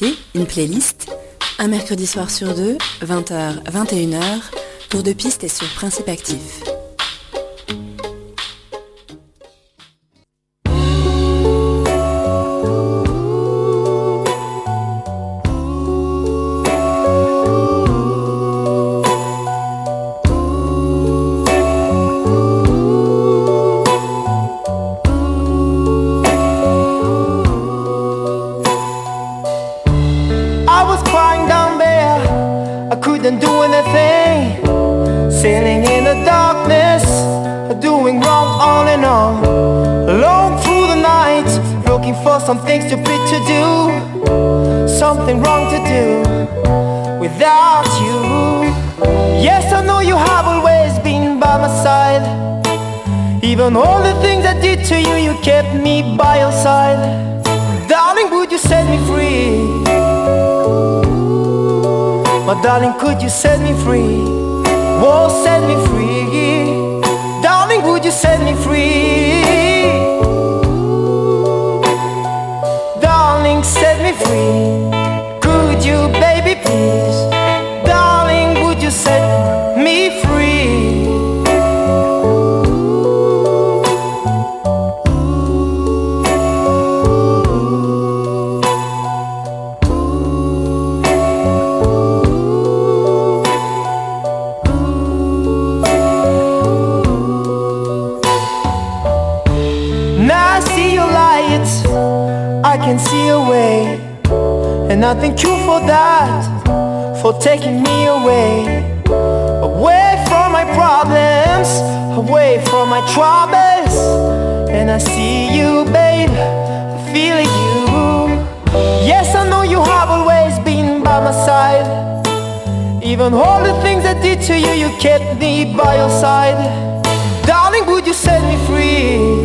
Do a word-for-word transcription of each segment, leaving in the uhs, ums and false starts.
écoutez une playlist, un mercredi soir sur deux, vingt heures, vingt et une heures, Tour de piste est sur Principe Actif. Some things stupid to do, something wrong to do without you. Yes, I know you have always been by my side. Even all the things I did to you, you kept me by your side. Darling, would you set me free? My darling, could you set me free? Oh, set me free. Darling, would you set me free? Set me free. Could you, baby, please? Darling, would you set me free? Now I see your lights, I can see a way, and I thank you for that, for taking me away, away from my problems, away from my troubles. And I see you, babe, I feel you. Yes, I know you have always been by my side. Even all the things I did to you, you kept me by your side. Darling, would you set me free?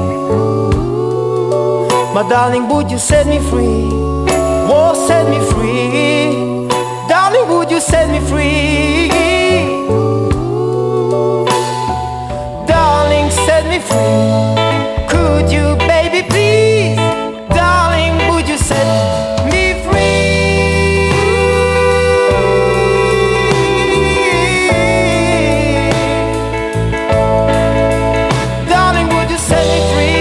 My darling, would you set me free? Oh, set me free. Darling, would you set me free? Darling, set me free. Could you, baby, please? Darling, would you set me free? Darling, would you set me free?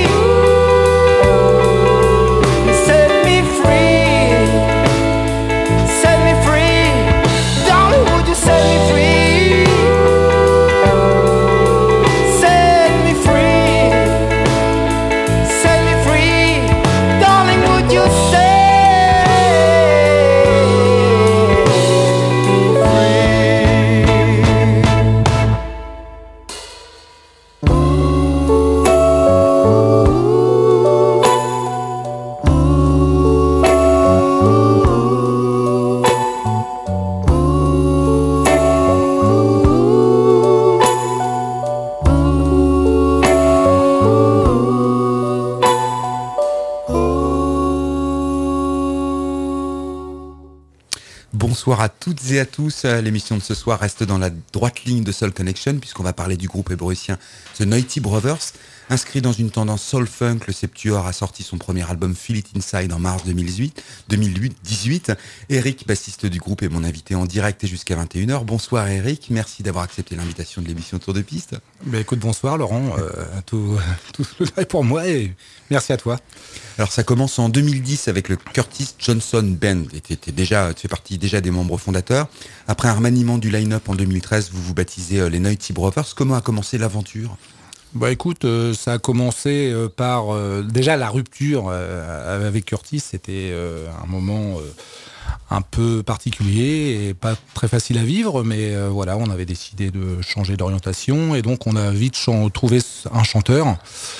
Bonsoir à toutes et à tous. L'émission de ce soir reste dans la droite ligne de Soul Connection puisqu'on va parler du groupe ébrusien The Noisy Brothers. Inscrit dans une tendance soul-funk, le Septuor a sorti son premier album Feel It Inside en mars deux mille dix-huit. Eric, bassiste du groupe, est mon invité en direct et jusqu'à vingt et une heures. Bonsoir Eric, merci d'avoir accepté l'invitation de l'émission Tour de Piste. Ben écoute, bonsoir Laurent, euh, tout, tout le travail pour moi et merci à toi. Alors ça commence en deux mille dix avec le Curtis Johnson Band, et tu déjà, tu fais partie déjà des membres fondateurs. Après un remaniement du line-up en deux mille treize, vous vous baptisez euh, les Noisy Brothers. Comment a commencé l'aventure ? Bah écoute, euh, ça a commencé euh, par euh, déjà la rupture euh, avec Curtis. C'était euh, un moment euh, un peu particulier et pas très facile à vivre, mais euh, voilà, on avait décidé de changer d'orientation et donc on a vite ch- trouvé un chanteur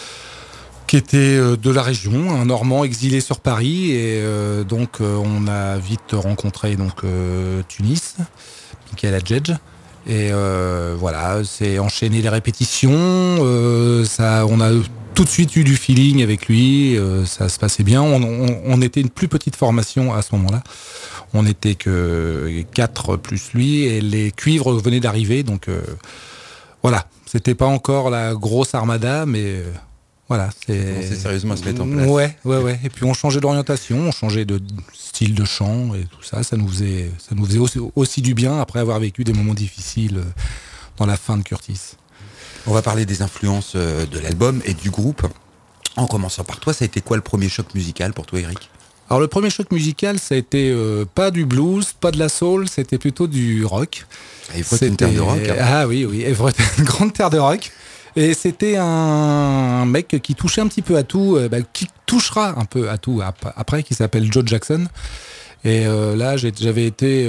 qui était euh, de la région, un Normand exilé sur Paris, et euh, donc euh, on a vite rencontré donc euh, Tunis, Michael Adjedj. Et euh, voilà, c'est enchaîné les répétitions, euh, ça, on a tout de suite eu du feeling avec lui, euh, ça se passait bien. On, on, on était une plus petite formation à ce moment-là. On n'était que quatre plus lui, et les cuivres venaient d'arriver, donc euh, voilà, c'était pas encore la grosse armada, mais euh, Voilà, c'est... C'est sérieusement à se mettre en place. Ouais, ouais, ouais. Et puis on changeait d'orientation, on changeait de style de chant et tout ça. Ça nous faisait, ça nous faisait aussi, aussi du bien après avoir vécu des moments difficiles dans la fin de Curtis. On va parler des influences de l'album et du groupe. En commençant par toi, ça a été quoi le premier choc musical pour toi, Eric ? Alors le premier choc musical, ça a été euh, pas du blues, pas de la soul, c'était plutôt du rock. Évreux est une terre de rock. Hein. Ah oui, oui, Évreux est une grande terre de rock. Et c'était un, un mec qui touchait un petit peu à tout, euh, bah, qui touchera un peu à tout après, qui s'appelle Joe Jackson. Et euh, là, j'ai, j'avais été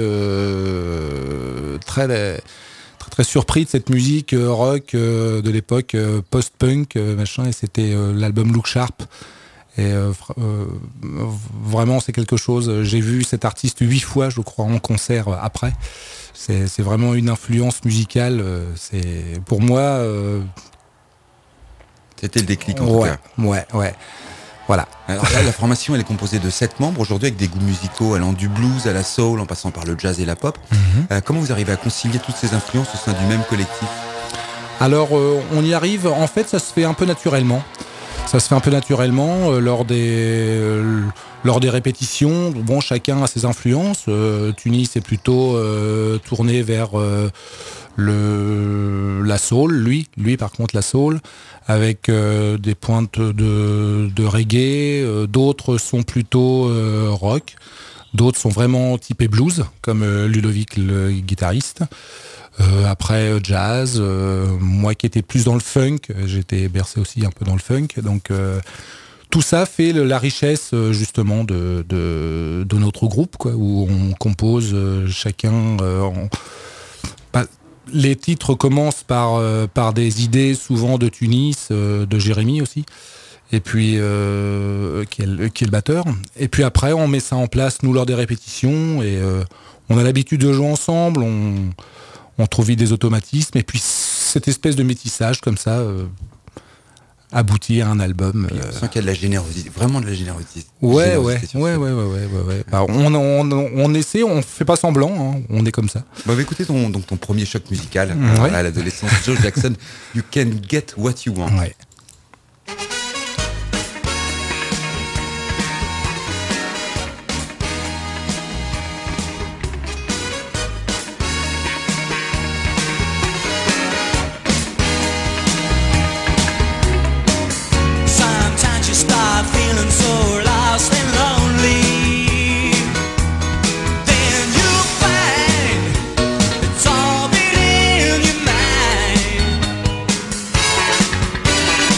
euh, très, très très surpris de cette musique euh, rock euh, de l'époque euh, post-punk, euh, machin. Et c'était euh, l'album Look Sharp. Et euh, euh, vraiment, c'est quelque chose. J'ai vu cet artiste huit fois, je crois, en concert euh, après. C'est, c'est vraiment une influence musicale. Euh, c'est pour moi. Euh, C'était le déclic en ouais, tout cas. Ouais, ouais. Voilà. Alors là, la formation, elle est composée de sept membres aujourd'hui avec des goûts musicaux allant du blues à la soul, en passant par le jazz et la pop. Mm-hmm. Euh, comment vous arrivez à concilier toutes ces influences au sein du même collectif ? Alors, euh, on y arrive. En fait, ça se fait un peu naturellement. Ça se fait un peu naturellement euh, lors des euh, lors des répétitions. Bon, chacun a ses influences. Euh, Tunis est plutôt euh, tourné vers euh, le la soul. Lui, lui par contre la soul, avec euh, des pointes de de reggae. Euh, d'autres sont plutôt euh, rock. D'autres sont vraiment typés blues, comme euh, Ludovic le guitariste. Euh, après euh, jazz, euh, moi qui étais plus dans le funk, j'étais bercé aussi un peu dans le funk, donc euh, tout ça fait le, la richesse euh, justement de, de, de notre groupe, quoi, où on compose euh, chacun. Euh, en... bah, les titres commencent par, euh, par des idées souvent de Tunis, euh, de Jérémy aussi, et puis euh, qui, est le, qui est le batteur. Et puis après on met ça en place nous lors des répétitions et euh, on a l'habitude de jouer ensemble. On On trouve vite des automatismes et puis cette espèce de métissage comme ça euh, aboutit à un album. Euh... On sent qu'il y a de la générosité, vraiment de la générosité. Ouais, générosité ouais, ouais, ouais, ouais, ouais, ouais. Bah, on, on, on essaie, on fait pas semblant, hein, on est comme ça. Bah, écoutez ton, donc ton premier choc musical ouais. à l'adolescence, Joe Jackson, You Can Get What You Want. Ouais. It's all been in your mind.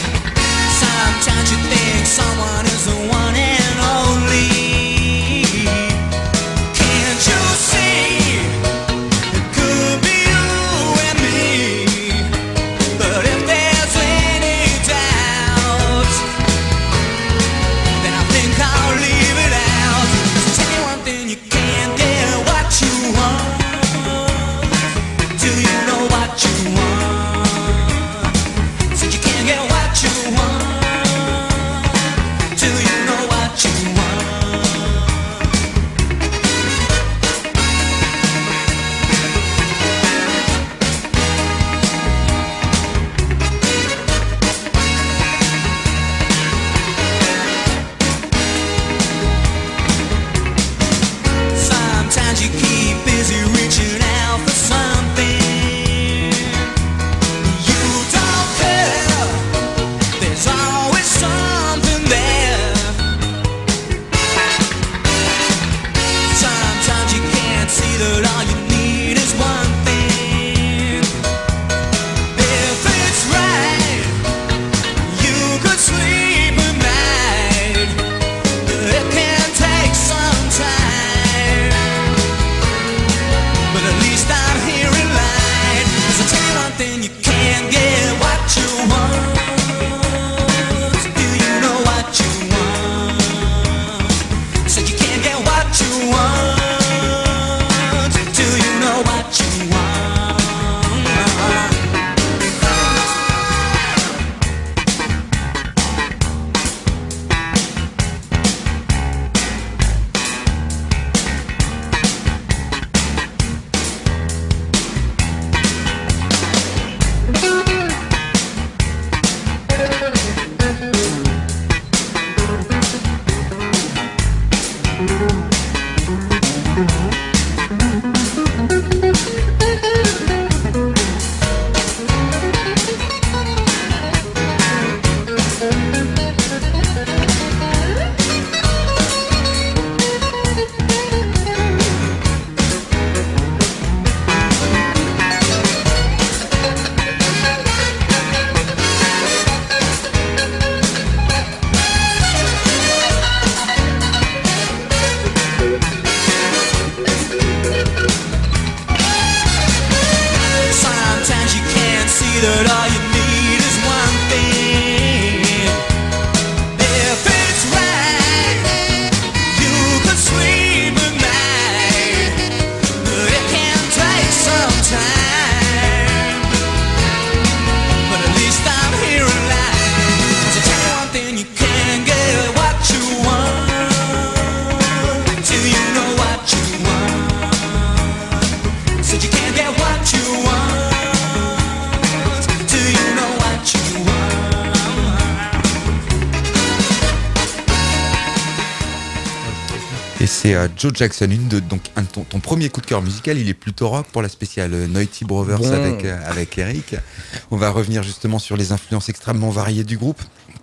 C'est euh, Joe Jackson, une de, donc un, ton, ton premier coup de cœur musical, il est plutôt rock pour la spéciale Noisy Brothers bon. avec, euh, avec Eric. On va revenir justement sur les influences extrêmement variées du groupe.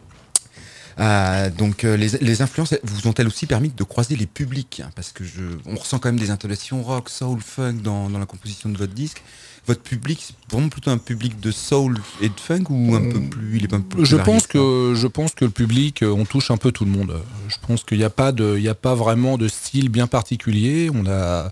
Euh, donc euh, les, les influences vous ont-elles aussi permis de croiser les publics, hein, parce que je, on ressent quand même des intonations rock, soul, funk dans, dans la composition de votre disque. Votre public, c'est vraiment plutôt un public de soul et de funk ou un peu plus, il est un peu plus je varié, pense que je pense que le public, on touche un peu tout le monde. Je pense qu'il n'y a pas de, il y a pas vraiment de style bien particulier. On a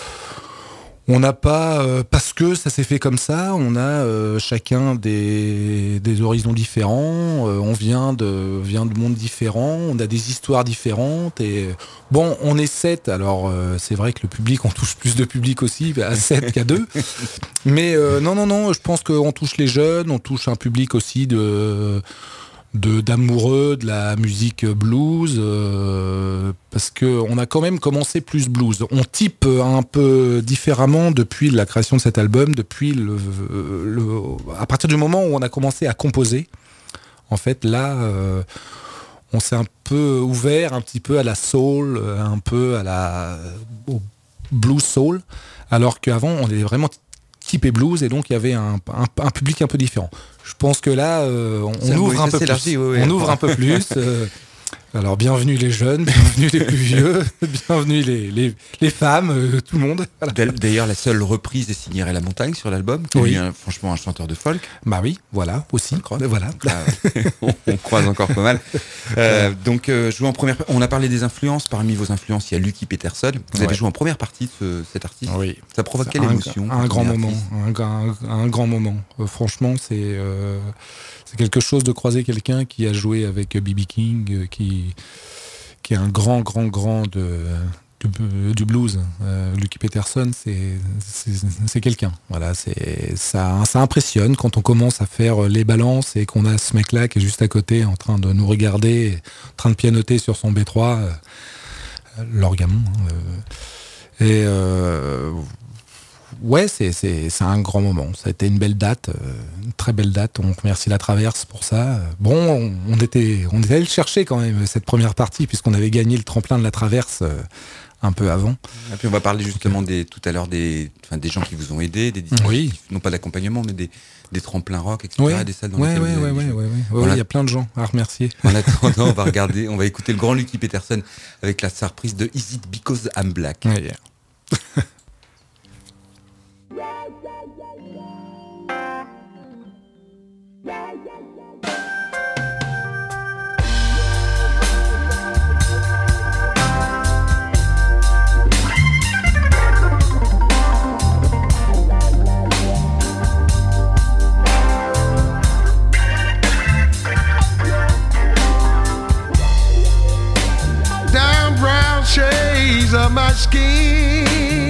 On n'a pas, euh, parce que ça s'est fait comme ça, on a euh, chacun des, des horizons différents, euh, on vient de, vient de mondes différents, on a des histoires différentes, et bon, on est sept, alors euh, c'est vrai que le public, on touche plus de public aussi, à sept qu'à deux, mais euh, non, non, non, je pense qu'on touche les jeunes, on touche un public aussi de... De, d'amoureux de la musique blues, euh, parce qu'on a quand même commencé plus blues. On type un peu différemment depuis la création de cet album, depuis le, le à partir du moment où on a commencé à composer. En fait, là, euh, on s'est un peu ouvert un petit peu à la soul, un peu à la au blues soul, alors qu'avant, on était vraiment typé blues, et donc il y avait un, un, un public un peu différent. Je pense que là, euh, on, on ouvre un peu plus. Oui, oui, on ouvre un peu plus. Euh, alors, bienvenue les jeunes, bienvenue les plus vieux, bienvenue les, les, les femmes, euh, tout le monde. Voilà. D'ailleurs, la seule reprise est signée à La Montagne sur l'album, qui oui. est un, franchement un chanteur de folk. Bah oui, voilà, aussi. Voilà. on, on croise encore pas mal. Euh, donc, euh, jouer en première. On a parlé des influences. Parmi vos influences, il y a Lucky Peterson. Vous avez ouais. joué en première partie de ce, cet artiste. Oui. Ça provoque quelle un, émotion? Un grand moment. Un, un, un grand moment. Euh, franchement, c'est. Euh, C'est quelque chose de croiser quelqu'un qui a joué avec B B King, qui, qui est un grand, grand, grand de, de, du blues. Euh, Lucky Peterson, c'est, c'est, c'est quelqu'un. Voilà, c'est, ça, ça impressionne quand on commence à faire les balances et qu'on a ce mec-là qui est juste à côté en train de nous regarder, en train de pianoter sur son B trois, euh, l'orgamon. Euh, et... Euh, Ouais, c'est, c'est, c'est un grand moment. Ça a été une belle date, euh, une très belle date. On remercie La Traverse pour ça. Bon, on, on était, on était allé le chercher quand même, cette première partie, puisqu'on avait gagné le tremplin de La Traverse euh, un peu avant. Et puis on va parler justement des, tout à l'heure des, enfin, des gens qui vous ont aidé, des oui. non pas d'accompagnement, mais des, des tremplins rock, et cetera. Ouais. Des salles dans ouais, lesquelles ouais, vous ouais, avez ouais, joué. ouais, ouais. Voilà. Il y a plein de gens à remercier. En attendant, on va regarder, on va écouter le grand Lucky Peterson avec la surprise de Is It Because I'm Black. Ouais, yeah. Of my skin,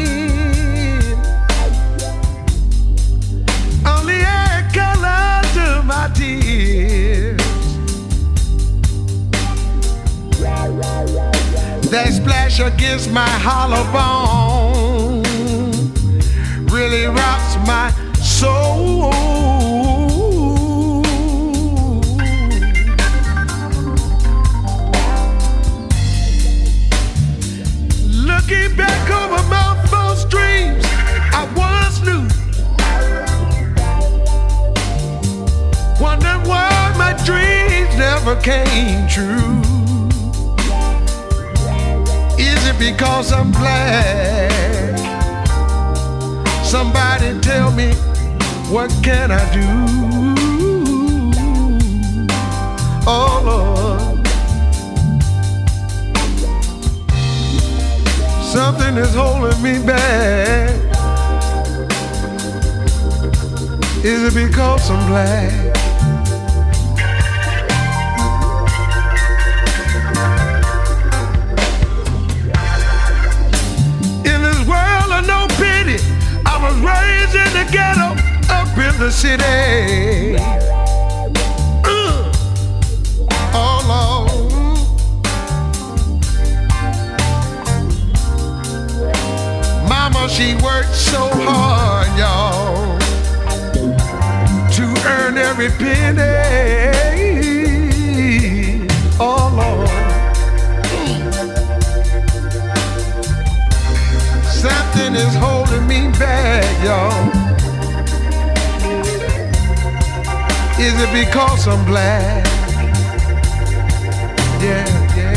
only add color to my tears. That splash against my hollow bone really rocks my soul. Looking back over my false dreams I once knew, wondering why my dreams never came true. Is it because I'm black? Somebody tell me, what can I do? Oh Lord, something is holding me back. Is it because I'm black? In this world of no pity, I was raised in the ghetto, up in the city. Uh, oh Lord. Mama, she worked so hard, y'all, to earn every penny. Oh Lord, Something is holding me back, y'all. Is it because I'm black? Yeah, yeah.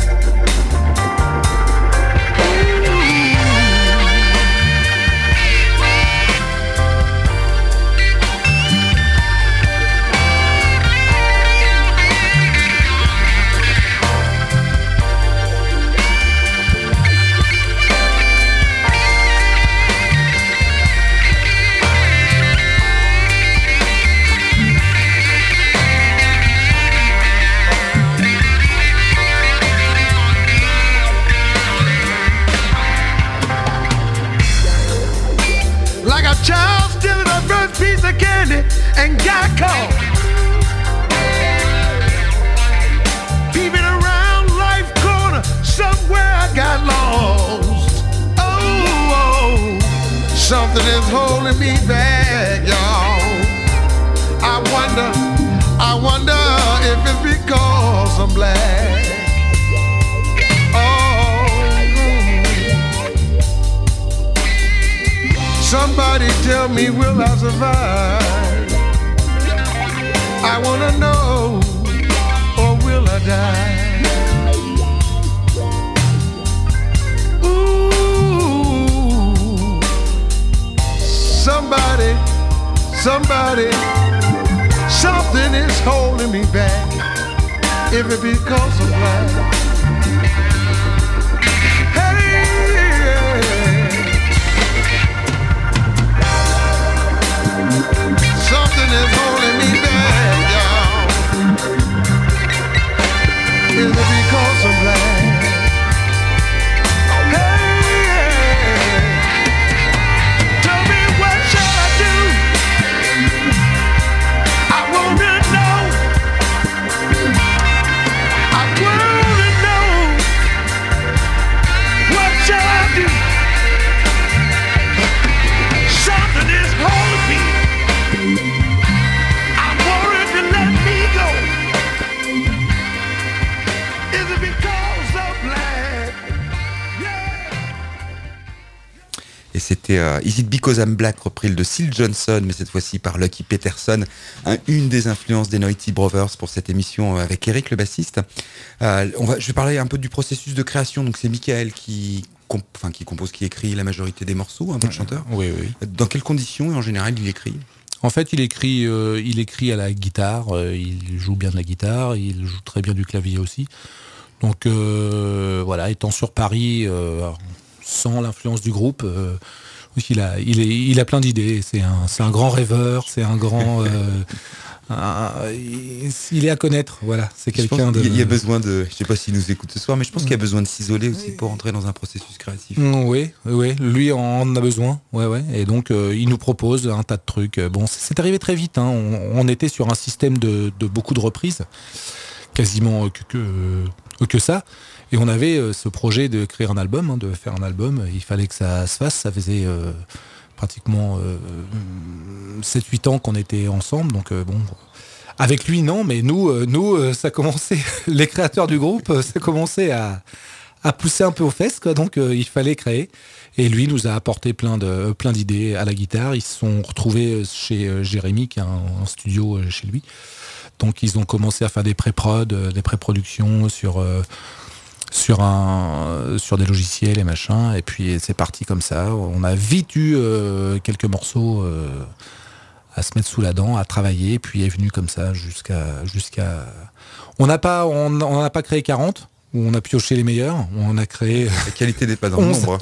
Child stealing a first piece of candy and got caught. Peeping around life corner, somewhere I got lost. Oh, oh, something is holding me back, y'all. I wonder, I wonder if it's because I'm black. Somebody tell me, will I survive? I wanna know, or will I die? Ooh, somebody, somebody, something is holding me back. If it because I'm black. Something is holding me back, y'all. Is it because I'm black? Hey, tell me what shall I do? I wanna know. I wanna know. What shall I do? Something is holding me. Et c'était euh, Is It Because I'm Black, repris de Syl Johnson, mais cette fois-ci par Lucky Peterson, hein, une des influences des Noisy Brothers pour cette émission euh, avec Eric le bassiste. Euh, on va, je vais parler un peu du processus de création. Donc c'est Michael qui, comp- enfin, qui compose, qui écrit la majorité des morceaux, un peu le chanteur. Oui, oui. Dans quelles conditions et en général il écrit ? En fait, il écrit, euh, il écrit à la guitare, euh, il joue bien de la guitare, il joue très bien du clavier aussi. Donc euh, voilà, étant sur Paris, euh, sans l'influence du groupe, euh, il a, il, est, il a plein d'idées. C'est un, c'est un grand rêveur, c'est un grand, euh, un, il est à connaître. Voilà, c'est quelqu'un de. Il y a besoin de, je sais pas s'il nous écoute ce soir, mais je pense qu'il y a besoin de s'isoler aussi pour entrer dans un processus créatif. Oui, oui, lui en a besoin. Ouais, ouais. Et donc euh, il nous propose un tas de trucs. Bon, c'est arrivé très vite. Hein. On, on était sur un système de, de beaucoup de reprises, quasiment que, que, que ça. Et on avait euh, ce projet de créer un album, hein, de faire un album. Il fallait que ça se fasse. Ça faisait euh, pratiquement euh, sept huit ans qu'on était ensemble. Donc euh, bon, avec lui non, mais nous, euh, nous, euh, ça commençait. Les créateurs du groupe, euh, ça commençait à, à pousser un peu aux fesses, quoi. Donc euh, il fallait créer. Et lui nous a apporté plein de plein d'idées à la guitare. Ils se sont retrouvés chez euh, Jérémy, qui a un, un studio euh, chez lui. Donc ils ont commencé à faire des pré-prod, euh, des pré-productions sur euh, sur un sur des logiciels et machin, et puis c'est parti comme ça. On a vite eu euh, quelques morceaux euh, à se mettre sous la dent, à travailler, et puis est venu comme ça jusqu'à jusqu'à on n'a pas on on n'a pas créé quarante, où on a pioché les meilleurs. On a créé la qualité n'est pas dans le nombre.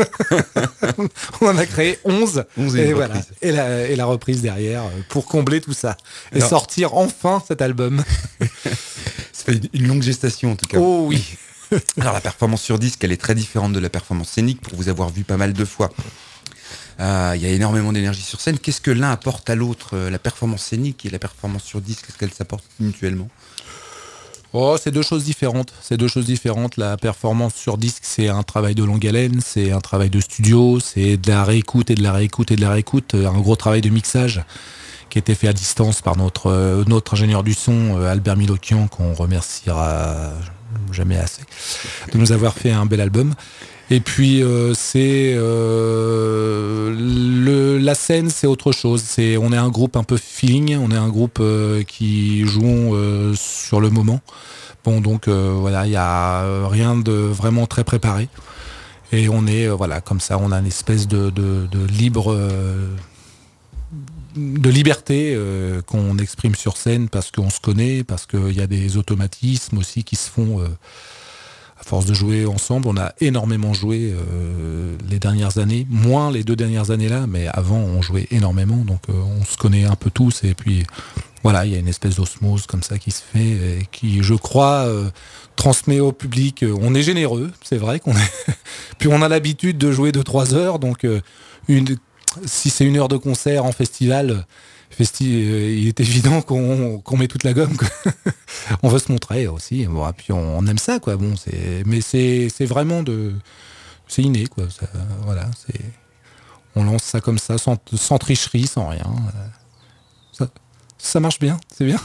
On en a créé onze, onze et, et voilà, et la et la reprise derrière pour combler tout ça et alors, sortir enfin cet album. Ça fait une longue gestation en tout cas. Oh oui. Alors la performance sur disque, elle est très différente de la performance scénique, pour vous avoir vu pas mal de fois. Il euh, y a énormément d'énergie sur scène. Qu'est-ce que l'un apporte à l'autre, la performance scénique et la performance sur disque, qu'est-ce qu'elles s'apportent mutuellement ? Oh, c'est deux choses différentes. C'est deux choses différentes. La performance sur disque, c'est un travail de longue haleine, c'est un travail de studio, c'est de la réécoute et de la réécoute et de la réécoute, un gros travail de mixage qui a été fait à distance par notre notre ingénieur du son, Albert Milokian, qu'on remerciera jamais assez de nous avoir fait un bel album. Et puis euh, c'est euh, le, la scène, c'est autre chose. C'est, on est un groupe un peu feeling, on est un groupe euh, qui joue euh, sur le moment. Bon, donc euh, voilà, il y a rien de vraiment très préparé. Et on est euh, voilà comme ça, on a une espèce de, de, de libre euh, de liberté euh, qu'on exprime sur scène parce qu'on se connaît, parce qu'il y a des automatismes aussi qui se font euh, à force de jouer ensemble. On a énormément joué euh, les dernières années, moins les deux dernières années là, mais avant on jouait énormément, donc euh, on se connaît un peu tous et puis voilà, il y a une espèce d'osmose comme ça qui se fait et qui, je crois, euh, transmet au public. On est généreux, c'est vrai qu'on est. Puis on a l'habitude de jouer deux trois heures, donc euh, une si c'est une heure de concert en festival, festi- euh, il est évident qu'on, qu'on met toute la gomme. On veut se montrer aussi. Bon, et puis on, on aime ça, quoi. Bon, c'est, mais c'est, c'est vraiment de, c'est inné, quoi. Ça, voilà, c'est, on lance ça comme ça, sans, sans tricherie, sans rien. Ça, ça marche bien, c'est bien.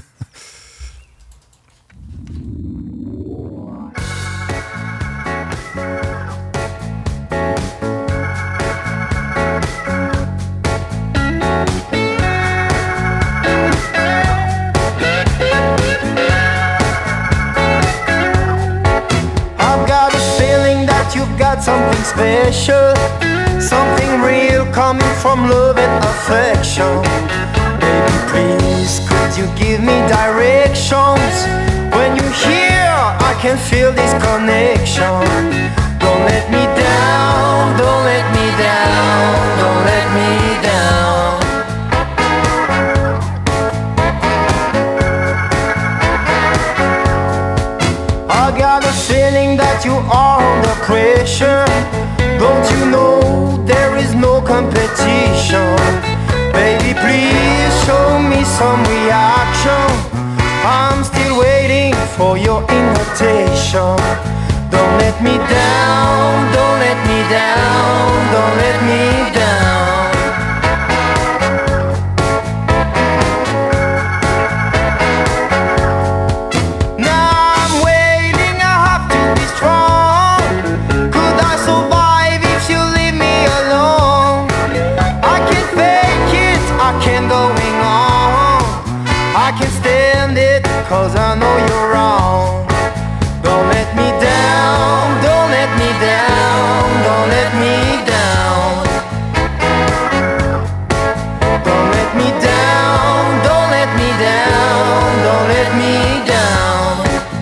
Something special, something real coming from love and affection. Baby, please, could you give me directions? When you're here, I can feel this connection. Don't let me down, don't let me down, don't let me down. I got a feeling that you are under pressure. Don't you know there is no competition? Baby, please show me some reaction. I'm still waiting for your invitation. Don't let me down, don't let me down, don't let me down. Cause I know you're wrong. Don't let me down, don't let me down, don't let me down. Don't let me down, don't let me down, don't let me down.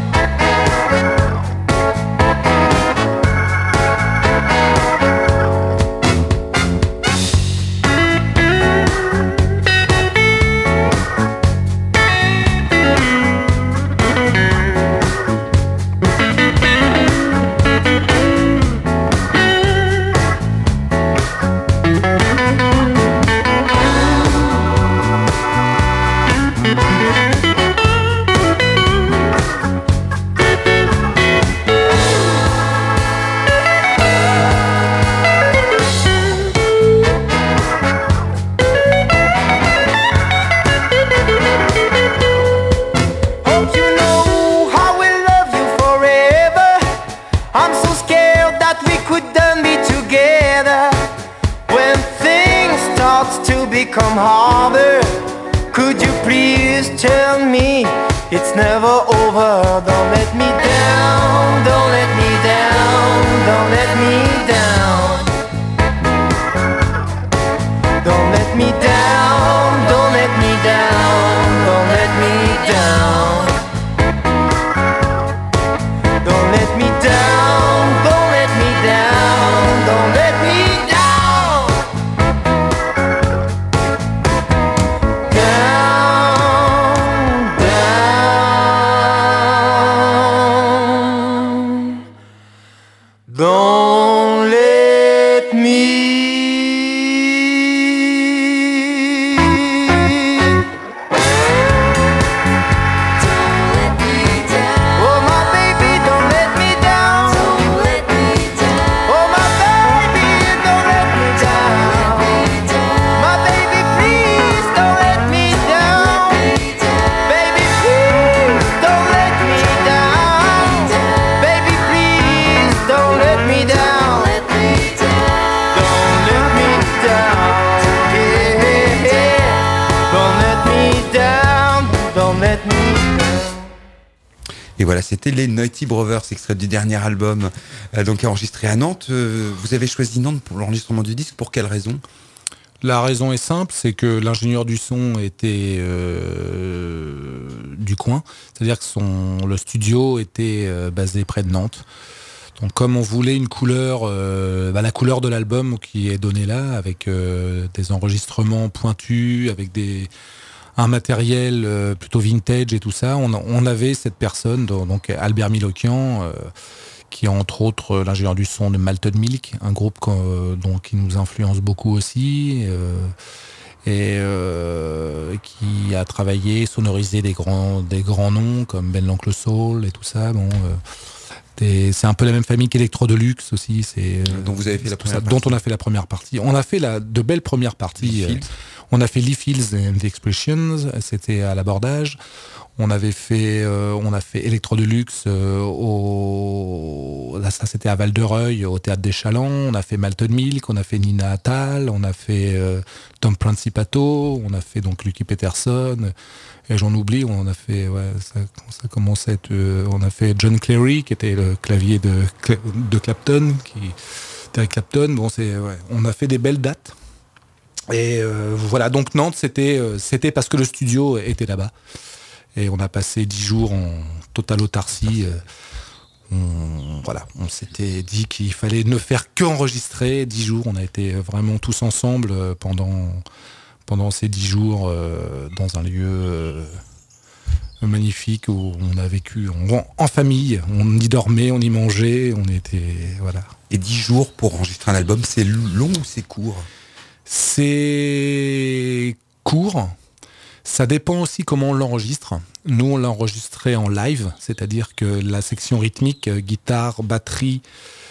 Become harder. Could you please tell me it's never over? Don't let me down, don't let me down, don't let me down. Don't let me down, don't let me down, don't let me down. Don't let me down, don't let me down, don't let me down. Don't let Et voilà, c'était les Noisy Brothers, extrait du dernier album, euh, donc enregistré à Nantes. Euh, vous avez choisi Nantes pour l'enregistrement du disque, pour quelle raison ? La raison est simple, c'est que l'ingénieur du son était euh, du coin, c'est-à-dire que son, le studio était euh, basé près de Nantes. Donc comme on voulait une couleur, euh, bah, la couleur de l'album qui est donnée là, avec euh, des enregistrements pointus, avec des, un matériel euh, plutôt vintage et tout ça, on, on avait cette personne, donc Albert Milokian, euh, qui est entre autres l'ingénieur du son de Malted Milk, un groupe euh, donc, qui nous influence beaucoup aussi, euh, et euh, qui a travaillé, sonorisé des grands, des grands noms comme Ben l'Oncle Soul et tout ça. Bon, euh, des, c'est un peu la même famille qu'Electro Deluxe aussi. C'est, euh, dont vous avez fait la première ça, partie. Dont on a fait la première partie. On a fait la, de belles premières parties. Euh, on a fait Lee Fields and the Expressions, c'était à l'abordage. On avait fait, euh, on a fait Electro Deluxe euh, au, là ça c'était à Val-de-Reuil au Théâtre des Chalands. On a fait Malted Milk, on a fait Nina Attal, on a fait euh, Tom Principato, on a fait donc Lucky Peterson. Et j'en oublie, on a fait, ouais, ça, ça commence à être, euh, on a fait John Cleary qui était le clavier de, de Clapton, qui Eric Clapton. Bon, c'est, ouais, on a fait des belles dates. Et euh, voilà, donc Nantes, c'était, euh, c'était parce que le studio était là-bas. Et on a passé dix jours en totale autarcie. On, voilà, on s'était dit qu'il fallait ne faire qu'enregistrer. Dix jours, on a été vraiment tous ensemble pendant, pendant ces dix jours euh, dans un lieu euh, magnifique où on a vécu en, en famille. On y dormait, on y mangeait, on était... Voilà. Et dix jours pour enregistrer un album, c'est long ou c'est court ? C'est court. Ça dépend aussi comment on l'enregistre. Nous, on l'a enregistré en live, c'est-à-dire que la section rythmique, guitare, batterie,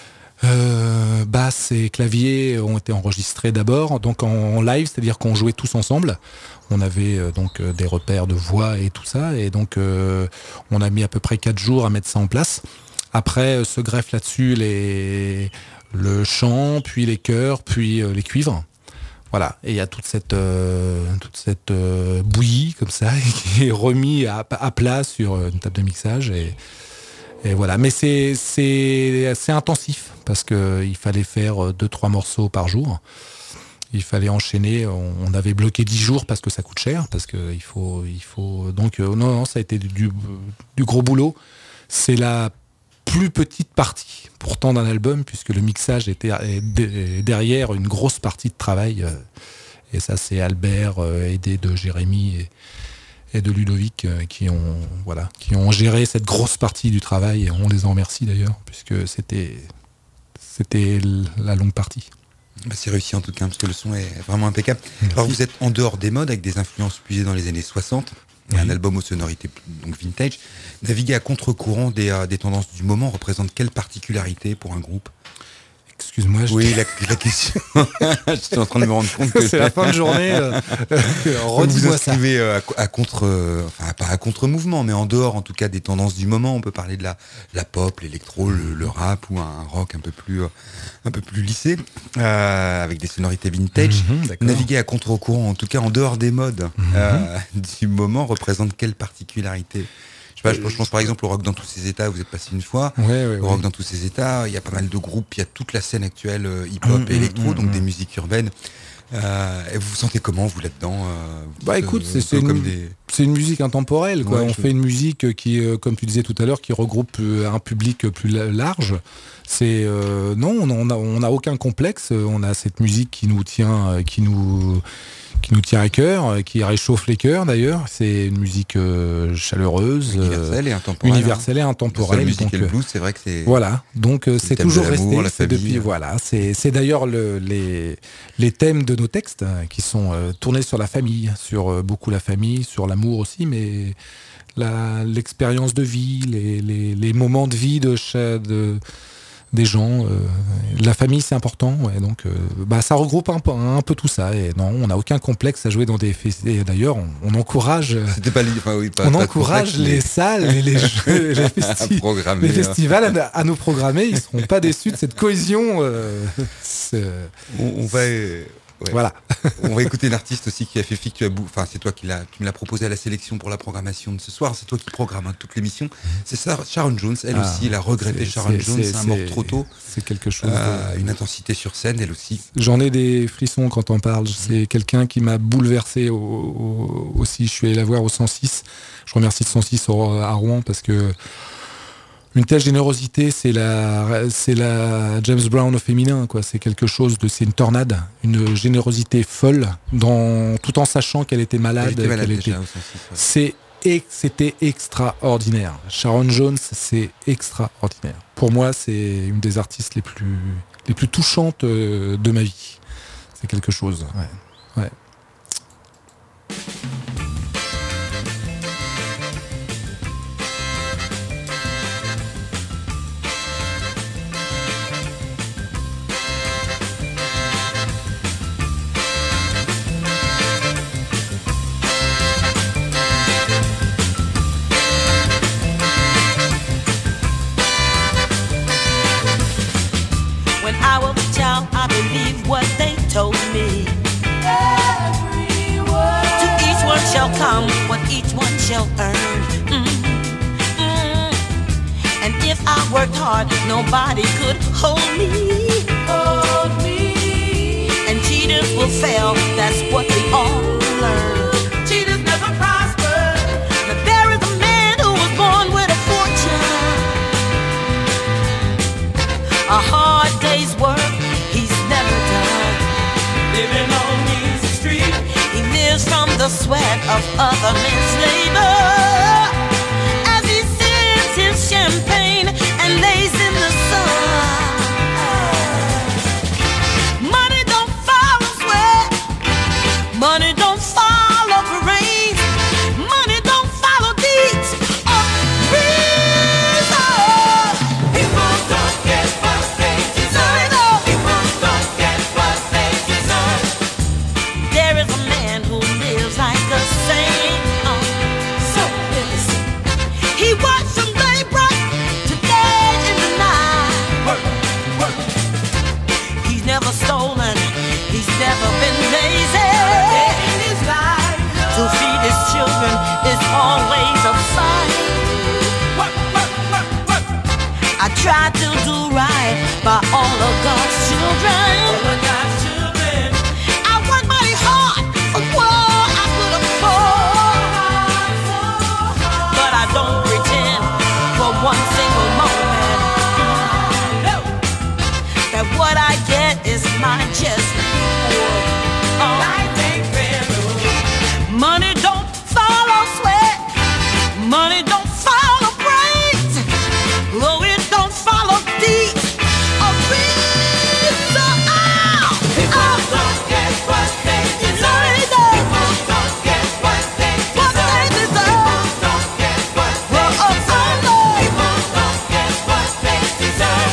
euh, basse et clavier ont été enregistrés d'abord. Donc en, en live, c'est-à-dire qu'on jouait tous ensemble. On avait euh, donc euh, des repères de voix et tout ça. Et donc euh, on a mis à peu près quatre jours à mettre ça en place. Après, euh, se greffent là-dessus les, le chant, puis les chœurs, puis euh, les cuivres. Voilà, et il y a toute cette, euh, toute cette euh, bouillie comme ça qui est remis à, à plat sur une table de mixage et, et voilà. Mais c'est, c'est, c'est intensif parce qu'il fallait faire deux trois morceaux par jour. Il fallait enchaîner. On, on avait bloqué dix jours parce que ça coûte cher, parce que il faut, il faut. Donc euh, non, non, ça a été du, du gros boulot. C'est la plus petite partie pourtant d'un album, puisque le mixage était derrière une grosse partie de travail, et ça c'est Albert aidé de Jérémy et, et de Ludovic qui ont, voilà, qui ont géré cette grosse partie du travail, et on les en remercie d'ailleurs, puisque c'était, c'était la longue partie. Bah c'est réussi en tout cas, parce que le son est vraiment impeccable. Merci. Alors vous êtes en dehors des modes, avec des influences puisées dans les années soixante. Oui. Un album aux sonorités donc vintage. Naviguer à contre-courant des, euh, des tendances du moment représente quelle particularité pour un groupe ? Excuse-moi. Je oui, la, la question. Je suis en train de me rendre compte que c'est la fin de journée. Euh, redis-moi vous inscrivez ça. À, à contre, euh, enfin pas à contre-mouvement, mais en dehors, en tout cas, des tendances du moment. On peut parler de la, la pop, l'électro, le, le rap ou un rock un peu plus, euh, un peu plus lissé, euh, avec des sonorités vintage. Mm-hmm, Naviguer à contre-courant, en tout cas en dehors des modes mm-hmm. euh, du moment, représente quelle particularité ? Je, sais pas, je pense par exemple au rock dans tous ses états, vous êtes passé une fois. Ouais, ouais, au rock ouais. dans tous ses états, il y a pas mal de groupes, il y a toute la scène actuelle euh, hip-hop mmh, et électro, mmh, donc mmh. des musiques urbaines. Euh, et vous vous sentez comment vous là-dedans euh, Bah euh, écoute, c'est, c'est, une, des... c'est une musique intemporelle, quoi. Ouais, on je... fait une musique qui, euh, comme tu disais tout à l'heure, qui regroupe euh, un public plus large. C'est euh, non, on a, on a aucun complexe. On a cette musique qui nous tient, euh, qui nous qui nous tient à cœur, qui réchauffe les cœurs d'ailleurs. C'est une musique euh, chaleureuse, universelle et intemporelle. Universelle et intemporelle. La musique donc, et le blues, c'est vrai que c'est. Voilà, donc c'est, c'est toujours de resté. La c'est famille, depuis, euh... voilà, c'est, c'est d'ailleurs le, les les thèmes de nos textes hein, qui sont euh, tournés sur la famille, sur euh, beaucoup la famille, sur l'amour aussi, mais la, l'expérience de vie, les, les, les moments de vie de, de des gens, euh, la famille c'est important, ouais, donc euh, bah ça regroupe un peu, un peu tout ça. Et non, on n'a aucun complexe à jouer dans des festivals. D'ailleurs, on, on encourage, C'était pas, enfin, oui, pas, on pas encourage complexe, les mais... salles et les, jeux, les, festi- les festivals à, à nous programmer. Ils seront pas déçus de cette cohésion. Euh, on, on va. Euh... Ouais. Voilà. On va écouter une artiste aussi qui a fait fi que tu as bou- enfin c'est toi qui l'a, tu me l'as proposé à la sélection pour la programmation de ce soir. C'est toi qui programme hein, toute l'émission. C'est ça, Sharon Jones. Elle Ah, aussi, elle a regretté c'est- Sharon c'est- Jones, c'est- c'est un mort c'est- trop tôt. C'est quelque chose. Euh, de- une intensité sur scène, elle aussi. J'en ai des frissons quand on parle. C'est quelqu'un qui m'a bouleversé au- au- aussi. Je suis allé la voir au cent six. Je remercie le cent six au- à Rouen parce que une telle générosité, c'est la, c'est la James Brown au féminin, quoi. C'est quelque chose de, c'est une tornade, une générosité folle, dans, tout en sachant qu'elle était malade. Elle était malade qu'elle déjà était- au sens six, ouais. C'est et c'était extraordinaire. Sharon Jones, c'est extraordinaire. Pour moi, c'est une des artistes les plus, les plus touchantes euh, de ma vie. C'est quelque chose. Ouais. Ouais. When I was a child, I believed what they told me. To each one shall come what each one shall earn. Mm, mm. And if I worked hard, nobody could hold me. Hold me. And cheaters will fail, that's what they all learn. Cheaters never prosper. But there is a man who was born with a fortune. A hard day's work he's never done. Living on easy street, he lives from the sweat of other men's labor. As he sips his champagne and lays in the sun. Money don't follow sweat. Money don't follow parades. Money don't follow deeds or reason. People don't get what they deserve. People don't get what they deserve. There is a man who lives like a saint. Oh, so innocent. He works from daybreak to day in the night. Work, work. He's never stolen. He's never been lazy. In his life, to feed his children is always a fight. Work, work, work, work. I try to do right by all of God's children. All of God's children. I work mighty hard for what I could afford. But I don't pretend for one single moment that what I get is my just reward. Oh. Money don't follow sweat. Money don't follow brains. Oh, it don't follow deeds or reason. Oh, people don't get what they deserve. People don't get what they deserve. People don't get what they deserve. People don't get what they deserve.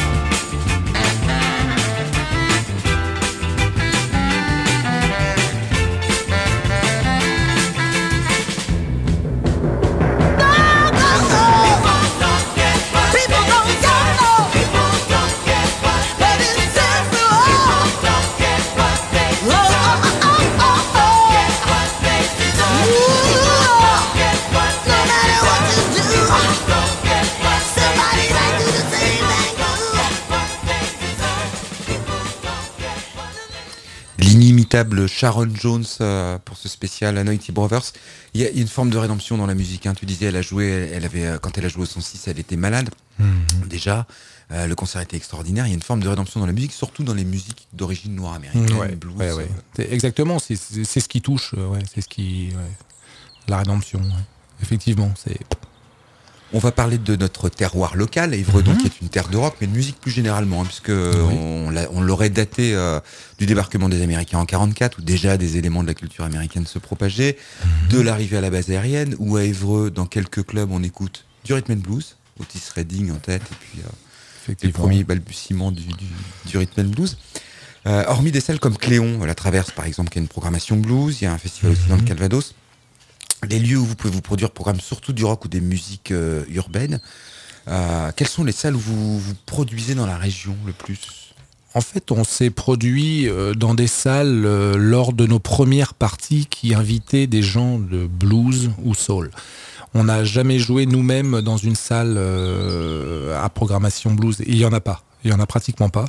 L'inimitable Sharon Jones euh, pour ce spécial Noisy Brothers. Il y a une forme de rédemption dans la musique. Hein. Tu disais, elle a joué, elle avait, euh, quand elle a joué au cent six, elle était malade. Mm-hmm. Déjà, euh, le concert était extraordinaire. Il y a une forme de rédemption dans la musique, surtout dans les musiques d'origine noire américaine, Ouais, blues. ouais, ouais. euh, C'est exactement, c'est, c'est, c'est ce qui touche, euh, ouais, c'est ce qui, ouais. La rédemption, ouais. Effectivement, c'est. On va parler de notre terroir local, Évreux, mm-hmm. qui est une terre de rock, mais de musique plus généralement, hein, puisque oui. on, l'a, on l'aurait daté euh, du débarquement des Américains en quarante-quatre, où déjà des éléments de la culture américaine se propageaient, mm-hmm. de l'arrivée à la base aérienne, où à Évreux, dans quelques clubs, on écoute du rhythm and blues, Otis Redding en tête, et puis euh, les premiers balbutiements du, du, du rhythm and blues. Euh, hormis des salles comme Cléon, la Traverse par exemple, qui a une programmation blues, il y a un festival mm-hmm. aussi dans le Calvados. Les lieux où vous pouvez vous produire programment surtout du rock ou des musiques euh, urbaines. Euh, quelles sont les salles où vous vous produisez dans la région le plus ? en fait, on s'est produit euh, dans des salles euh, lors de nos premières parties qui invitaient des gens de blues ou soul. On n'a jamais joué nous-mêmes dans une salle euh, à programmation blues. Et il n'y en a pas. Il n'y en a pratiquement pas.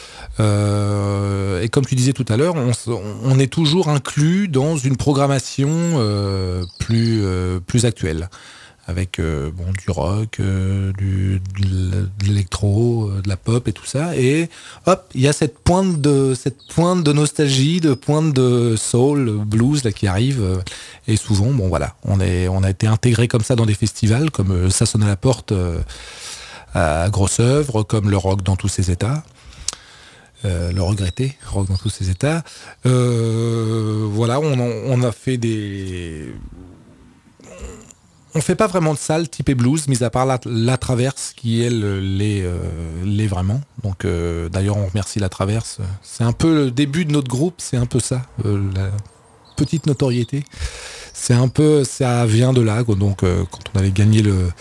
Euh, et comme tu disais tout à l'heure, on, on est toujours inclus dans une programmation euh, plus, euh, plus actuelle. Avec euh, bon, du rock, euh, du, de l'électro, euh, de la pop et tout ça. Et hop, il y a cette pointe de, cette pointe de nostalgie, de pointe de soul, blues là, qui arrive. Euh, et souvent, bon voilà, on, est, on a été intégré comme ça dans des festivals, comme euh, Ça sonne à la porte euh, à Grosse Œuvre, comme le rock dans tous ses états. Euh, le regretter, rock dans tous ses états. Euh, voilà, on, on a fait des... On fait pas vraiment de salle type blues, mis à part la, la Traverse qui elle l'est, euh, l'est vraiment. Donc euh, d'ailleurs on remercie la Traverse. C'est un peu le début de notre groupe, c'est un peu ça, euh, la petite notoriété. C'est un peu, ça vient de là. Donc euh, quand on avait gagné le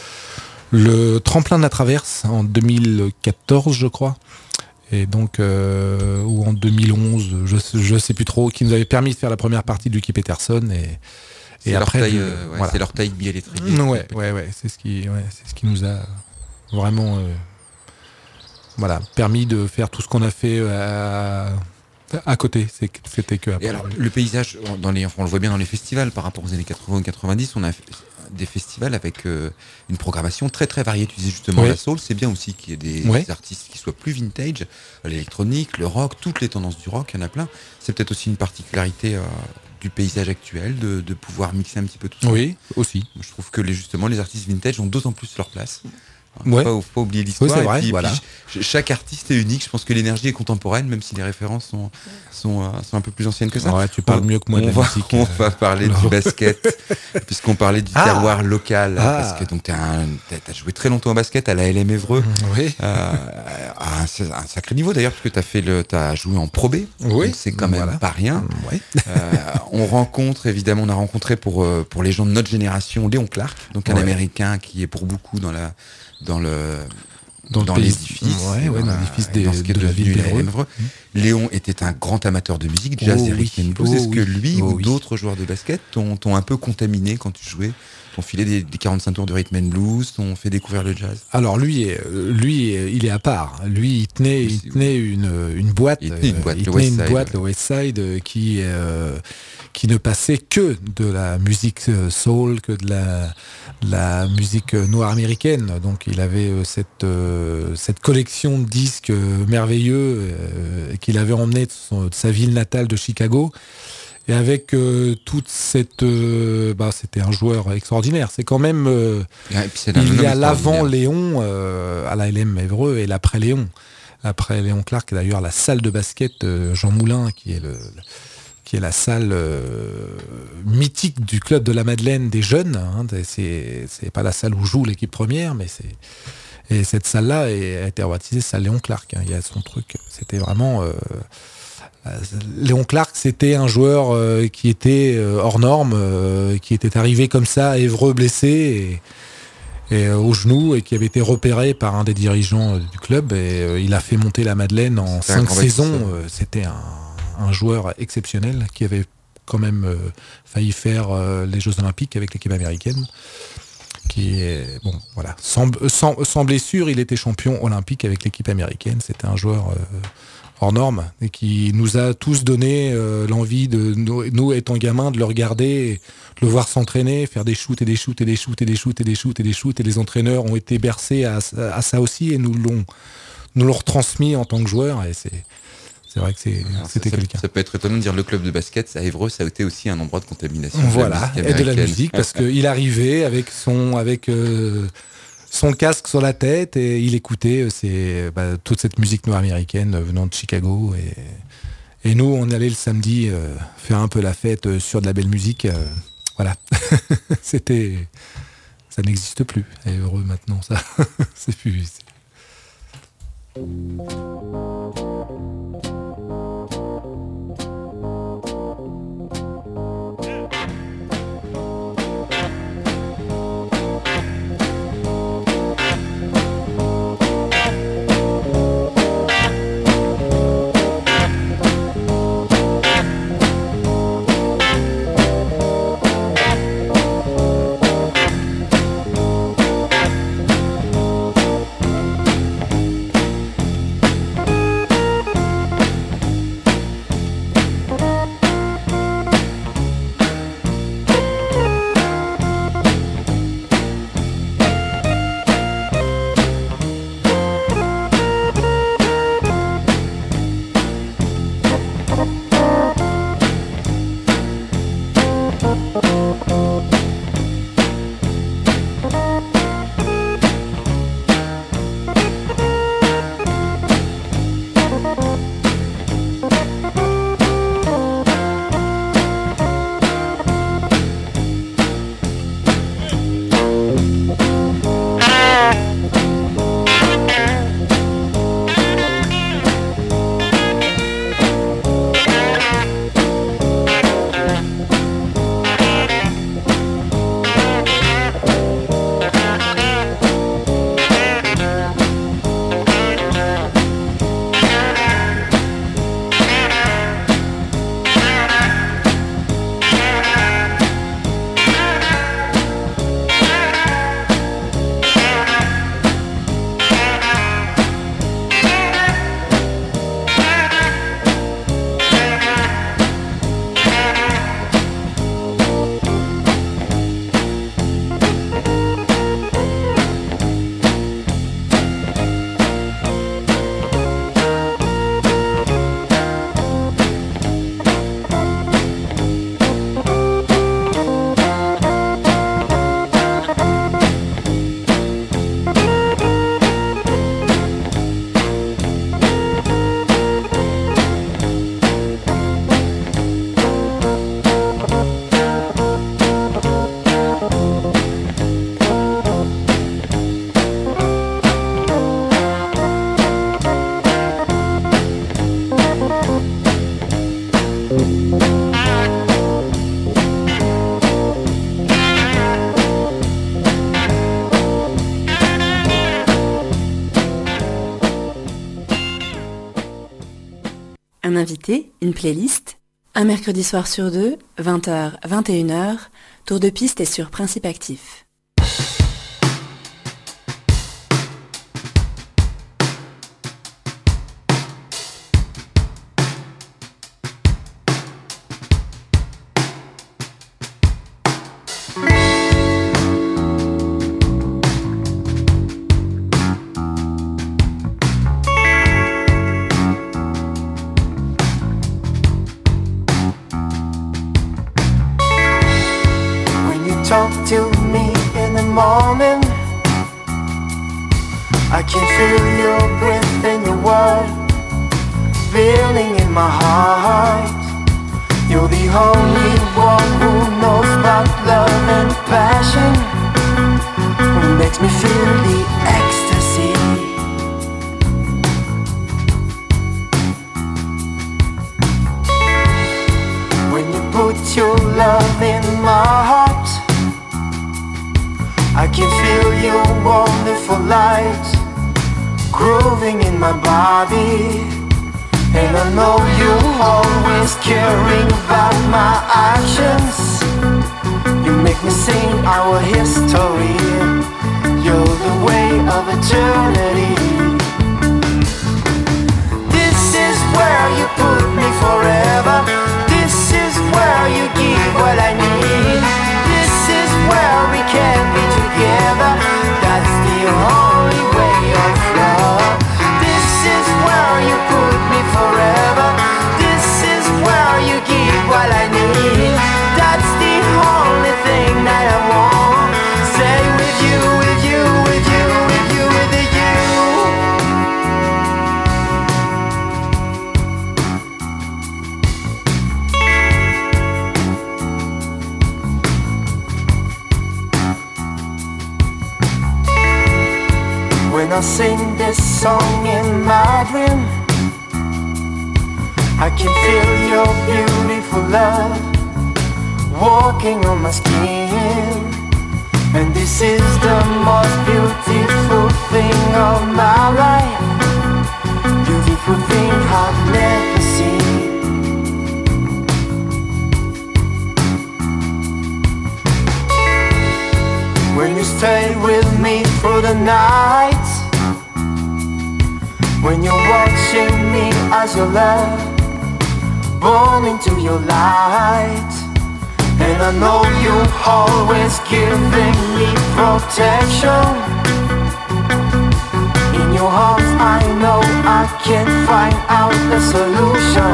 le tremplin de la Traverse en deux mille quatorze, je crois. Et donc, euh, ou en deux mille onze, je, je sais plus trop, qui nous avait permis de faire la première partie de Lucky Peterson et C'est, et leur après, taille, de, euh, ouais, voilà. c'est leur taille billetterie. Ouais, ouais, ouais, c'est ce qui, ouais, c'est ce qui nous a vraiment, euh, voilà, permis de faire tout ce qu'on a fait à, à côté. C'est, c'était que après. Et alors, le paysage, dans les, on le voit bien dans les festivals, par rapport aux années quatre-vingts ou quatre-vingt-dix, on a des festivals avec euh, une programmation très très variée. Tu disais justement ouais. la soul, c'est bien aussi qu'il y ait des, ouais. des artistes qui soient plus vintage, l'électronique, le rock, toutes les tendances du rock, il y en a plein. C'est peut-être aussi une particularité euh, du paysage actuel de, de pouvoir mixer un petit peu tout ça. Oui, aussi. Je trouve que les, justement les artistes vintage ont d'autant plus leur place. Ouais. Faut pas, faut pas oublier l'histoire. Oui, c'est vrai, et puis, voilà. et puis, chaque artiste est unique. Je pense que l'énergie est contemporaine, même si les références sont, sont, euh, sont un peu plus anciennes que ça. Ouais, tu parles on, mieux que moi de la va, musique. On euh, va parler du basket, puisqu'on parlait du ah terroir local. ah Parce que donc, t'as, un, t'as, t'as joué très longtemps au basket à la L M Évreux. Oui. Euh, à, un, à un sacré niveau d'ailleurs, parce que t'as, fait le, t'as joué en Pro B. Oui. Donc c'est quand même voilà. pas rien. Ouais. euh, on rencontre, évidemment, on a rencontré pour, pour les gens de notre génération Léon Clark, donc un ouais. Américain qui est pour beaucoup dans la. Dans le dans, dans le l'édifice, ouais, ouais, dans l'édifice des, dans ce qui est de la ville d'Évreux. Mmh. Léon était un grand amateur de musique, jazz oh, et rhythm and blues. oh, Est-ce que lui oh, ou oui. d'autres joueurs de basket t'ont, t'ont un peu contaminé quand tu jouais, t'ont filé des, des quarante-cinq tours de rhythm and blues, t'ont fait découvrir le jazz? Alors lui, lui, il est à part. Lui, il tenait, il tenait une, une boîte, il tenait une boîte, il le, tenait West une Side, boîte ouais. le West Side, qui euh, qui ne passait que de la musique soul, que de la, de la musique noire américaine. Donc il avait cette, euh, cette collection de disques merveilleux euh, qu'il avait emmené de, son, de sa ville natale de Chicago. Et avec euh, toute cette... Euh, bah, c'était un joueur extraordinaire. C'est quand même... Euh, ouais, il y a l'avant Léon euh, à la L M Évreux et l'après Léon. Après Léon Clark, d'ailleurs, la salle de basket euh, Jean Moulin, qui est le... qui est la salle euh, mythique du club de la Madeleine des jeunes. Hein, c'est, c'est pas la salle où joue l'équipe première, mais c'est... Et cette salle-là a été rebaptisée salle Léon Clark. Hein, il y a son truc. C'était vraiment... Euh, Léon Clark, c'était un joueur euh, qui était euh, hors norme, euh, qui était arrivé comme ça à Évreux blessé et, et euh, au genou et qui avait été repéré par un des dirigeants euh, du club. Et euh, il a fait monter la Madeleine en c'était cinq saisons. Euh, c'était un... un joueur exceptionnel qui avait quand même euh, failli faire euh, les Jeux Olympiques avec l'équipe américaine. Qui est, bon, voilà. Sans, sans, sans blessure, il était champion olympique avec l'équipe américaine. C'était un joueur euh, hors norme et qui nous a tous donné euh, l'envie de nous, nous étant gamins, de le regarder, de le voir s'entraîner, faire des shoots et des shoots et des shoots et des shoots et des shoots et des shoots. Et les entraîneurs ont été bercés à, à ça aussi et nous l'ont, nous l'ont retransmis en tant que joueurs. Et c'est C'est vrai que c'est, c'était ça, quelqu'un. Ça peut être étonnant de dire le club de basket à Évreux, ça a été aussi un endroit de contamination. Voilà, de et de la musique, parce qu'il arrivait avec son, avec euh, son casque sur la tête et il écoutait c'est, bah, toute cette musique noire américaine venant de Chicago. Et, et nous, on allait le samedi euh, faire un peu la fête sur de la belle musique. Euh, voilà, c'était, ça n'existe plus à Évreux maintenant, ça, c'est plus. C'est... Un invité, une playlist, un mercredi soir sur deux, vingt heures, vingt et une heures, tour de piste est sur Principe Actif. Talk to me in the morning. I can feel your breath and your word feeling in my heart. You're the only one who knows about love and passion, who makes me feel the ecstasy. When you put your love in my heart, I can feel your wonderful light grooving in my body. And I know you're always caring about my actions. You make me sing our history. You're the way of eternity. This is where you put me forever. This is where you give what I need. This is where we can be together. That's the only way of love. This is where you put me forever. This is where you give what I need. That's the only thing that I want. Stay with you, with you, with you, with you, with you. When I sing this song in my dream, I can feel your beautiful love walking on my skin. And this is the most beautiful thing of my life, beautiful thing I've never seen. When you stay with me through the night, when you're watching me as your love born into your light. And I know you're always giving me protection. In your arms I know I can find out the solution.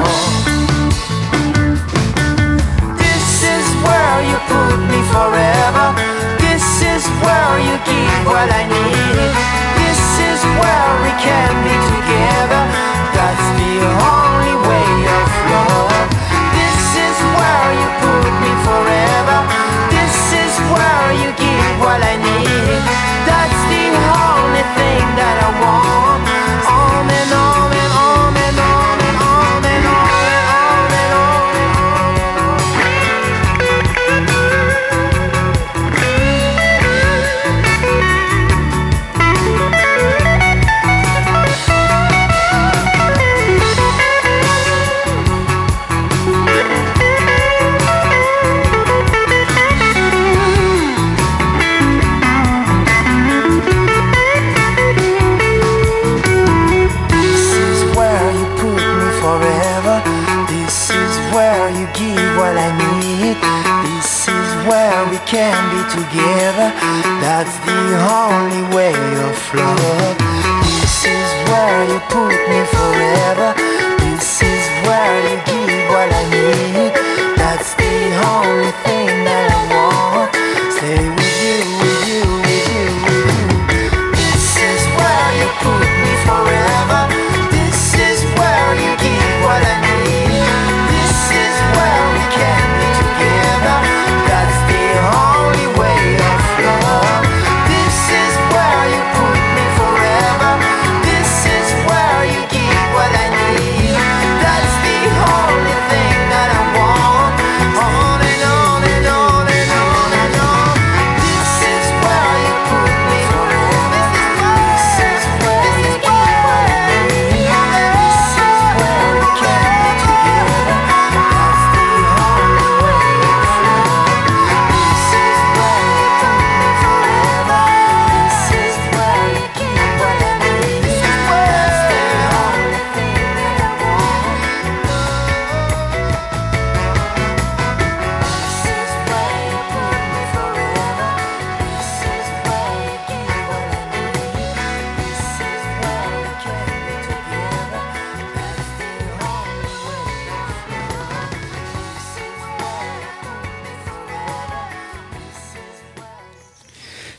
This is where you put me forever. This is where you give what I need. This is where we can be together. That's the only way of love. This is where you put me forever. This is where you give what I need. That's the only thing that I want. On and on and on and on and on and on and on and on and on. Can be together, that's the only way of love. This is where you put me forever. This is where you give what I need. That's the only thing that I want. Stay with you, with you, with you, with you. This is where you put me forever. This is where you give what I need. This is where we can be together. That's the only way of love. This is where you put me forever. This is where you give what I need. That's the only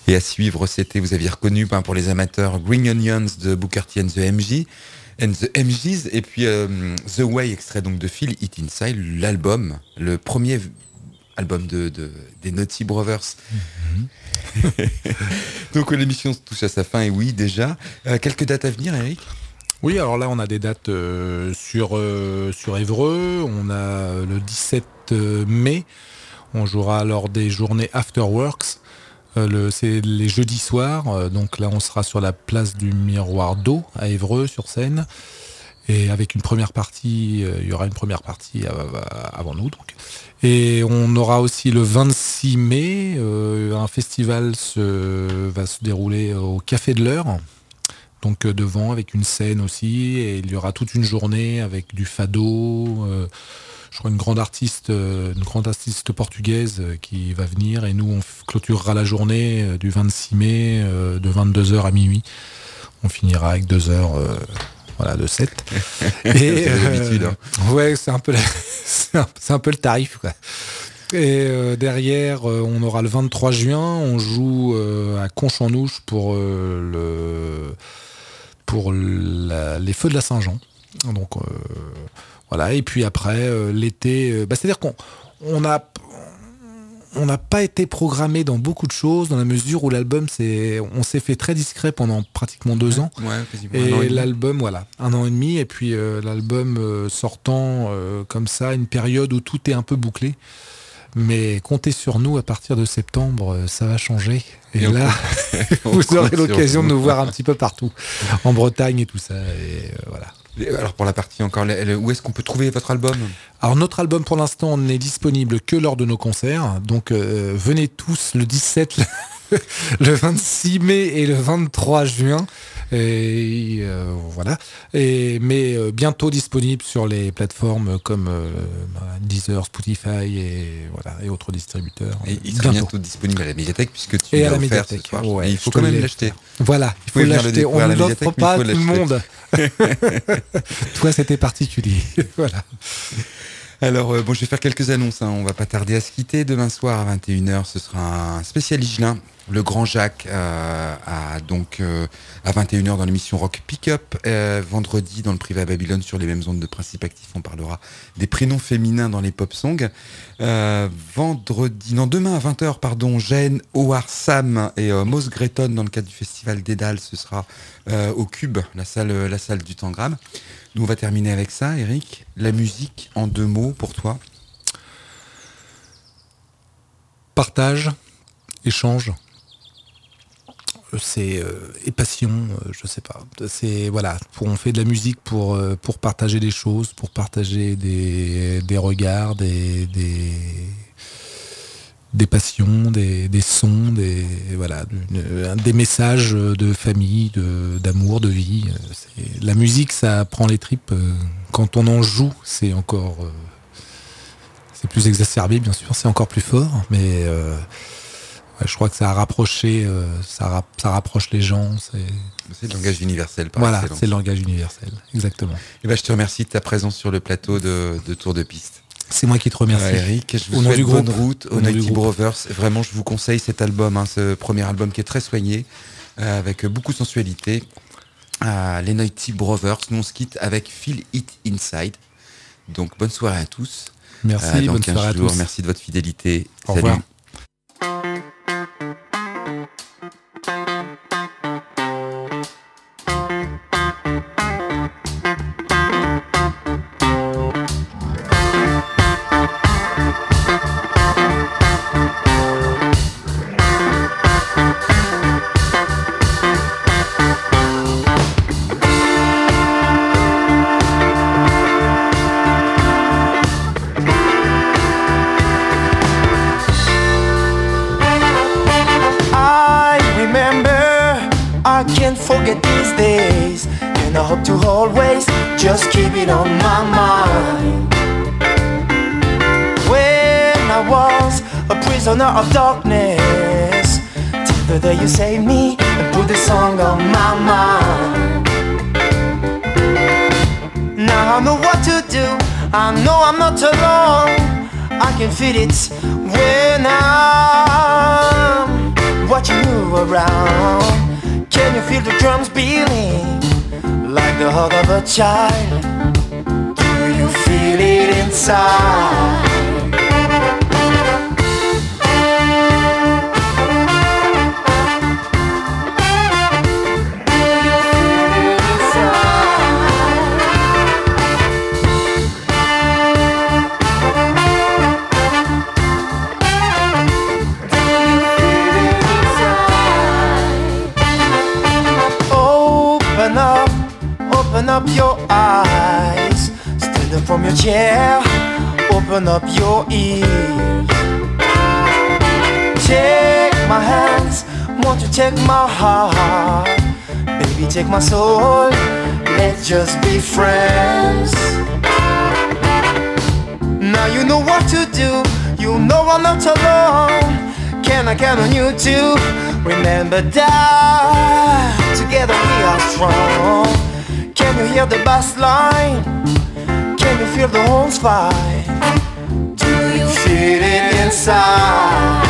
Et à suivre, c'était, vous aviez reconnu ben, pour les amateurs, Green Onions de Booker T and the M G and the M Gs, et puis euh, The Way, extrait donc de Feel It Inside, l'album, le premier album de, de, des Naughty Brothers. Mm-hmm. Donc l'émission touche à sa fin, et oui, déjà. Euh, quelques dates à venir, Eric ? Oui, alors là, on a des dates euh, sur, euh, sur Évreux. On a le dix-sept mai. On jouera lors des journées Afterworks. Euh, le, c'est les jeudis soirs. Euh, donc là, on sera sur la place du Miroir d'eau à Évreux, sur scène. Et avec une première partie, euh, il y aura une première partie euh, avant nous. Donc. Et on aura aussi le vingt-six mai, euh, un festival se, va se dérouler au Café de l'Heure. Donc euh, devant, avec une scène aussi. Et il y aura toute une journée avec du fado. Euh, Je crois une grande artiste, une grande artiste portugaise qui va venir, et nous on clôturera la journée du vingt-six mai de vingt-deux heures à minuit. On finira avec deux heures euh, voilà, de sept. Et c'est l'habitude. Euh, hein. Ouais, c'est un peu la, c'est, un, c'est un peu le tarif, quoi. Et euh, derrière, euh, on aura le vingt-trois juin, on joue euh, à Conche-en-Ouche pour euh, le pour la, les Feux de la Saint-Jean. Donc euh, voilà, et puis après euh, l'été, euh, bah, c'est-à-dire qu'on on a on n'a pas été programmé dans beaucoup de choses, dans la mesure où l'album c'est on s'est fait très discret pendant pratiquement deux ouais, ans. Ouais, quasiment et, un an et l'album, voilà, un an et demi, et puis euh, l'album euh, sortant euh, comme ça, une période où tout est un peu bouclé. Mais comptez sur nous, à partir de septembre, ça va changer. Et, et là, vous aurez l'occasion de nous voir un petit peu partout, en Bretagne et tout ça. Et euh, voilà. Alors pour la partie encore, où est-ce qu'on peut trouver votre album ? Alors notre album pour l'instant n'est disponible que lors de nos concerts. Donc euh, venez tous le dix-sept, le vingt-six mai et le vingt-trois juin. Et euh, voilà. Et, mais euh, bientôt disponible sur les plateformes comme euh, Deezer, Spotify et voilà et autres distributeurs. Et il sera bientôt disponible à la médiathèque puisque tu et l'as à la offert médiathèque. ce soir. Ouais, il faut quand même l'acheter. Voilà, il faut l'acheter. Le On ne l'offre pas à tout le monde. Toi, c'était particulier. Voilà. Alors, euh, bon, je vais faire quelques annonces. Hein. On va pas tarder à se quitter. Demain soir à vingt et une heures, ce sera un spécial Higelin. Le Grand Jacques euh, à, donc, euh, à vingt et une heures dans l'émission Rock Pick-up. Euh, vendredi, dans le privé à Babylone, sur les mêmes ondes de Principe Actif, on parlera des prénoms féminins dans les pop songs. Euh, vendredi, non, demain à vingt heures, pardon, Jeanne, Howard, Sam et euh, Mos Greton dans le cadre du festival Dédale. Ce sera euh, au Cube, la salle, la salle du Tangram. Nous, on va terminer avec ça, Eric. La musique, en deux mots, pour toi ? Partage, échange. C'est euh, et passion, euh, je sais pas. C'est voilà, pour, on fait de la musique pour euh, pour partager des choses, pour partager des des regards, des des, des passions, des, des sons, des voilà, une, des messages de famille, de d'amour, de vie. C'est, la musique, ça prend les tripes. Quand on en joue, c'est encore euh, c'est plus exacerbé, bien sûr, c'est encore plus fort, mais euh, ouais, je crois que ça a rapproché, euh, ça, rap, ça rapproche les gens. C'est, c'est le langage universel, par voilà, excellence. C'est le langage universel, exactement. Et ben, je te remercie de ta présence sur le plateau de, de Tour de Piste. C'est moi qui te remercie. Ouais, Eric, je vous au souhaite nom du bonne groupe. route aux Naughty Brothers. Vraiment, je vous conseille cet album, hein, ce premier album qui est très soigné, euh, avec beaucoup de sensualité. Euh, les Naughty Brothers. Nous, on se quitte avec Feel It Inside. Donc, bonne soirée à tous. Merci, euh, bonne soirée à jours. tous. Merci de votre fidélité. Au Salut. revoir. Forget these days, and I hope to always just keep it on my mind. When I was a prisoner of darkness, till the day you saved me and put the song on my mind. Now I know what to do, I know I'm not alone. I can feel it when I'm watching you around. Can you feel the drums beating like the heart of a child? Do you feel it inside? Open up your eyes, stand up from your chair, open up your ears. Take my hands, won't you take my heart? Baby, take my soul, let's just be friends. Now you know what to do, you know I'm not alone. Can I count on you too? Remember that together we are strong. Can you hear the bass line? Can you feel the horns fight? Do you feel it inside?